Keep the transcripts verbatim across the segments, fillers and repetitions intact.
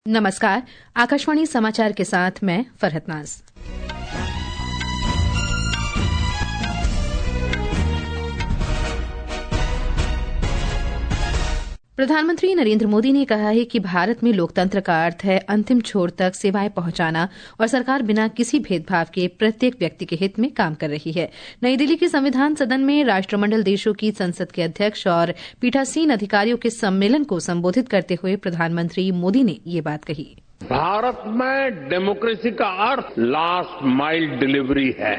नमस्कार, आकाशवाणी समाचार के साथ मैं फरहत नाज। प्रधानमंत्री नरेंद्र मोदी ने कहा है कि भारत में लोकतंत्र का अर्थ है अंतिम छोर तक सेवाएं पहुंचाना और सरकार बिना किसी भेदभाव के प्रत्येक व्यक्ति के हित में काम कर रही है। नई दिल्ली के संविधान सदन में राष्ट्रमंडल देशों की संसद के अध्यक्ष और पीठासीन अधिकारियों के सम्मेलन को संबोधित करते हुए प्रधानमंत्री मोदी ने ये बात कही। भारत में डेमोक्रेसी का अर्थ लास्ट माइल डिलीवरी है।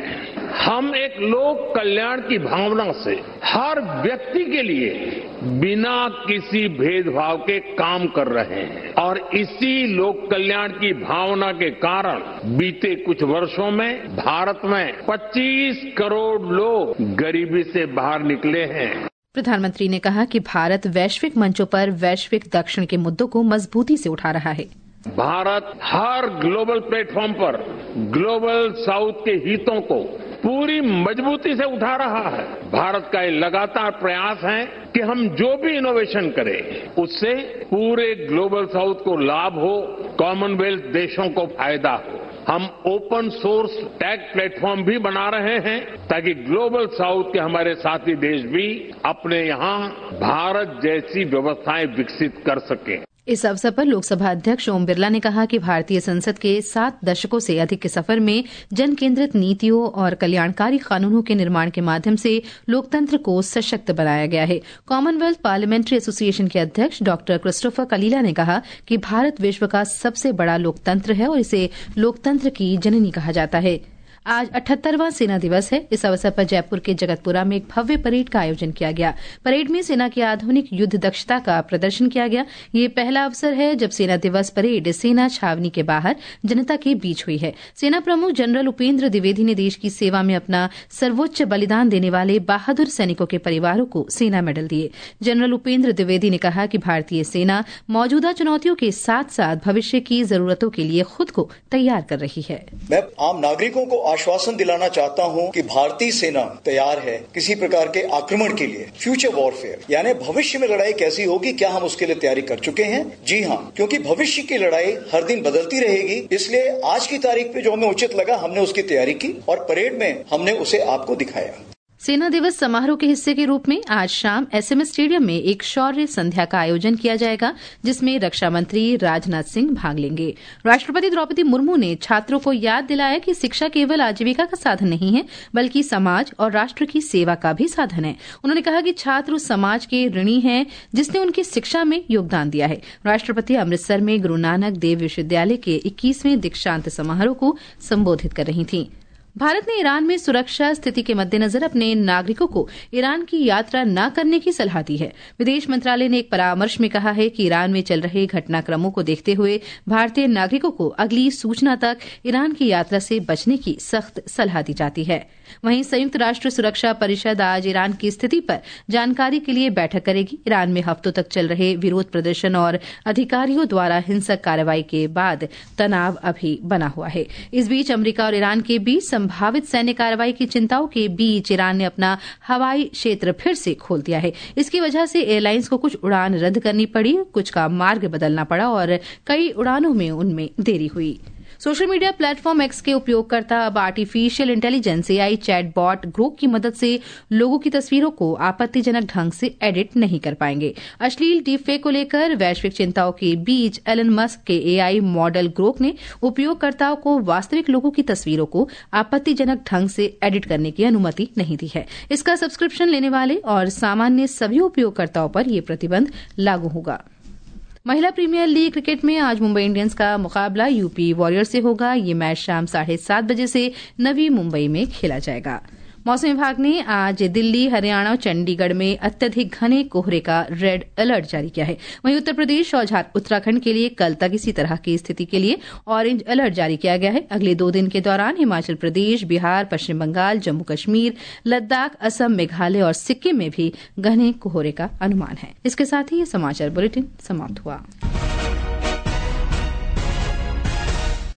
हम एक लोक कल्याण की भावना से हर व्यक्ति के लिए बिना किसी भेदभाव के काम कर रहे हैं और इसी लोक कल्याण की भावना के कारण बीते कुछ वर्षों में भारत में पच्चीस करोड़ लोग गरीबी से बाहर निकले हैं। प्रधानमंत्री ने कहा कि भारत वैश्विक मंचों पर वैश्विक दक्षिण के मुद्दों को मजबूती से उठा रहा है। भारत हर ग्लोबल प्लेटफॉर्म पर ग्लोबल साउथ के हितों को पूरी मजबूती से उठा रहा है। भारत का ये लगातार प्रयास है कि हम जो भी इनोवेशन करें उससे पूरे ग्लोबल साउथ को लाभ हो, कॉमनवेल्थ देशों को फायदा हो। हम ओपन सोर्स टेक प्लेटफॉर्म भी बना रहे हैं ताकि ग्लोबल साउथ के हमारे साथी देश भी अपने यहाँ भारत जैसी व्यवस्थाएं विकसित कर सकें। इस अवसर पर लोकसभा अध्यक्ष ओम बिरला ने कहा कि भारतीय संसद के सात दशकों से अधिक के सफर में जन केंद्रित नीतियों और कल्याणकारी कानूनों के निर्माण के माध्यम से लोकतंत्र को सशक्त बनाया गया है। कॉमनवेल्थ पार्लियामेंट्री एसोसिएशन के अध्यक्ष डॉक्टर क्रिस्टोफर कलीला ने कहा कि भारत विश्व का सबसे बड़ा लोकतंत्र है और इसे लोकतंत्र की जननी कहा जाता है। आज अठहत्तरवां सेना दिवस है। इस अवसर पर जयपुर के जगतपुरा में एक भव्य परेड का आयोजन किया गया। परेड में सेना की आधुनिक युद्ध दक्षता का प्रदर्शन किया गया। ये पहला अवसर है जब सेना दिवस परेड सेना छावनी के बाहर जनता के बीच हुई है। सेना प्रमुख जनरल उपेंद्र द्विवेदी ने देश की सेवा में अपना सर्वोच्च बलिदान देने वाले बहादुर सैनिकों के परिवारों को सेना मेडल दिए। जनरल उपेंद्र द्विवेदी ने कहा कि भारतीय सेना मौजूदा चुनौतियों के साथ साथ भविष्य की जरूरतों के लिए खुद को तैयार कर रही है। मैं आम नागरिकों को आश्वासन दिलाना चाहता हूं कि भारतीय सेना तैयार है किसी प्रकार के आक्रमण के लिए। फ्यूचर वॉरफेयर यानी भविष्य में लड़ाई कैसी होगी, क्या हम उसके लिए तैयारी कर चुके हैं? जी हां, क्योंकि भविष्य की लड़ाई हर दिन बदलती रहेगी, इसलिए आज की तारीख पे जो हमें उचित लगा हमने उसकी तैयारी की और परेड में हमने उसे आपको दिखाया। सेना दिवस समारोह के हिस्से के रूप में आज शाम एसएमएस स्टेडियम में एक शौर्य संध्या का आयोजन किया जाएगा, जिसमें रक्षा मंत्री राजनाथ सिंह भाग लेंगे। राष्ट्रपति द्रौपदी मुर्मू ने छात्रों को याद दिलाया कि शिक्षा केवल आजीविका का साधन नहीं है, बल्कि समाज और राष्ट्र की सेवा का भी साधन है। उन्होंने कहा कि छात्र उस समाज के ऋणी हैं जिसने उनकी शिक्षा में योगदान दिया है। राष्ट्रपति अमृतसर में गुरु नानक देव विश्वविद्यालय के इक्कीसवें दीक्षांत समारोह को संबोधित कर रही थीं। भारत ने ईरान में सुरक्षा स्थिति के मद्देनजर अपने नागरिकों को ईरान की यात्रा न करने की सलाह दी है। विदेश मंत्रालय ने एक परामर्श में कहा है कि ईरान में चल रहे घटनाक्रमों को देखते हुए भारतीय नागरिकों को अगली सूचना तक ईरान की यात्रा से बचने की सख्त सलाह दी जाती है। वहीं संयुक्त राष्ट्र सुरक्षा परिषद आज ईरान की स्थिति पर जानकारी के लिए बैठक करेगी। ईरान में हफ्तों तक चल रहे विरोध प्रदर्शन और अधिकारियों द्वारा हिंसक कार्रवाई के बाद तनाव अभी बना हुआ है। इस बीच अमेरिका और ईरान के बीच संभावित सैन्य कार्रवाई की चिंताओं के बीच ईरान ने अपना हवाई क्षेत्र फिर से खोल दिया है। इसकी वजह से एयरलाइंस को कुछ उड़ान रद्द करनी पड़ी, कुछ का मार्ग बदलना पड़ा और कई उड़ानों में उनमें देरी हुई। सोशल मीडिया प्लेटफॉर्म एक्स के उपयोगकर्ता अब artificial intelligence AI chatbot Grok की मदद से लोगों की तस्वीरों को आपत्तिजनक ढंग से एडिट नहीं कर पाएंगे। अश्लील डीपफेक को लेकर वैश्विक चिंताओं के बीच एलन मस्क के एआई मॉडल ग्रोक ने उपयोगकर्ताओं को वास्तविक लोगों की तस्वीरों को आपत्तिजनक ढंग से एडिट करने की अनुमति नहीं दी है। इसका सब्सक्रिप्शन लेने वाले और सामान्य सभी उपयोगकर्ताओं पर यह प्रतिबंध लागू होगा। महिला प्रीमियर लीग क्रिकेट में आज मुंबई इंडियंस का मुकाबला यूपी वॉरियर्स से होगा। ये मैच शाम साढ़े सात बजे से नवी मुंबई में खेला जाएगा। मौसम विभाग ने आज दिल्ली, हरियाणा और चंडीगढ़ में अत्यधिक घने कोहरे का रेड अलर्ट जारी किया है। वहीं उत्तर प्रदेश और उत्तराखंड के लिए कल तक इसी तरह की स्थिति के लिए ऑरेंज अलर्ट जारी किया गया है। अगले दो दिन के दौरान हिमाचल प्रदेश, बिहार, पश्चिम बंगाल, जम्मू कश्मीर, लद्दाख, असम, मेघालय और सिक्किम में भी घने कोहरे का अनुमान है। इसके साथ ही ये समाचार बुलेटिन समाप्त हुआ।